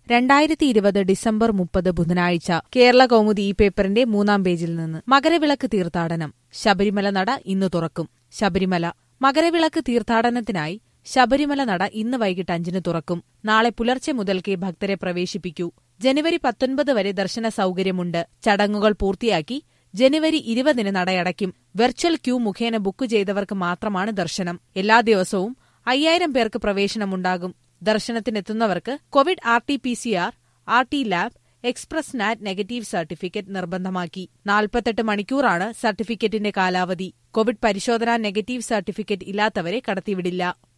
2020 December 30 ബുധനാഴ്ച കേരള കൗമുദി ഈ പേപ്പറിന്റെ 3-ാം പേജിൽ നിന്ന് മകരവിളക്ക് തീർത്ഥാടനം. ശബരിമല നട ഇന്ന് തുറക്കും. ശബരിമല മകരവിളക്ക് തീർത്ഥാടനത്തിനായി ശബരിമല നട ഇന്ന് വൈകിട്ട് 5-ന് തുറക്കും. നാളെ പുലർച്ചെ മുതൽക്കേ ഭക്തരെ പ്രവേശിപ്പിക്കൂ. ജനുവരി 19 വരെ ദർശന സൌകര്യമുണ്ട്. ചടങ്ങുകൾ പൂർത്തിയാക്കി ജനുവരി 20-ന് നടയടയ്ക്കും. വെർച്വൽ ക്യൂ മുഖേന ബുക്ക് ചെയ്തവർക്ക് മാത്രമാണ് ദർശനം. എല്ലാ ദിവസവും 5000 പേർക്ക് പ്രവേശനമുണ്ടാകും. ദർശനത്തിനെത്തുന്നവർക്ക് Covid RT-PCR, RT lab, express NAT negative certificate നിർബന്ധമാക്കി. 48 മണിക്കൂറാണ് സർട്ടിഫിക്കറ്റിന്റെ കാലാവധി. കോവിഡ് പരിശോധനാ നെഗറ്റീവ് സർട്ടിഫിക്കറ്റ് ഇല്ലാത്തവരെ കടത്തിവിടില്ല.